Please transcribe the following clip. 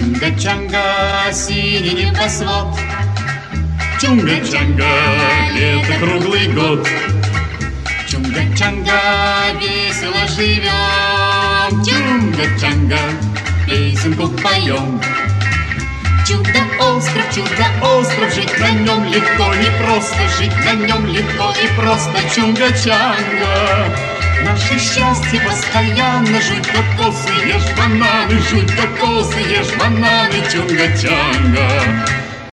Чунга-чанга, синий небосвод. Чунга-чанга, лето круглый год. Чунга-чанга, весело живем. Чунга-чанга, песенку поем. Чудо-остров, жить на нем легко и просто, жить на нем легко и просто. Чунга-чанга, наше счастье постоянно. Жуй кокосы, ешь бананы, жуй кокосы, ешь бананы. Чунга-чанга.